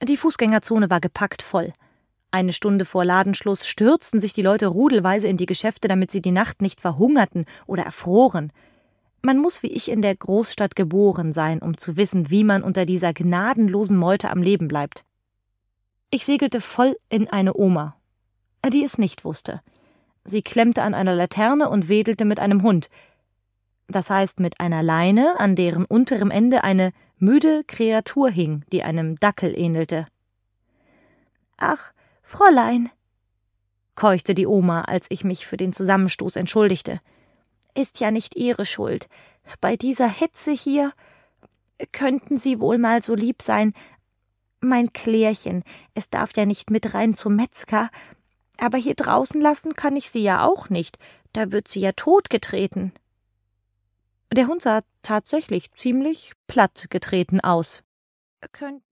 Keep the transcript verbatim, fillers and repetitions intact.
Die Fußgängerzone war gepackt voll. Eine Stunde vor Ladenschluss stürzten sich die Leute rudelweise in die Geschäfte, damit sie die Nacht nicht verhungerten oder erfroren. Man muss wie ich in der Großstadt geboren sein, um zu wissen, wie man unter dieser gnadenlosen Meute am Leben bleibt. Ich segelte voll in eine Oma, die es nicht wusste. Sie klemmte an einer Laterne und wedelte mit einem Hund. Das heißt mit einer Leine, an deren unterem Ende eine müde Kreatur hing, die einem Dackel ähnelte. »Ach, Fräulein«, keuchte die Oma, als ich mich für den Zusammenstoß entschuldigte, »ist ja nicht Ihre Schuld. Bei dieser Hitze hier könnten Sie wohl mal so lieb sein. Mein Klärchen, es darf ja nicht mit rein zum Metzger, aber hier draußen lassen kann ich sie ja auch nicht, da wird sie ja totgetreten.« Der Hund sah tatsächlich ziemlich platt getreten aus. »Könnt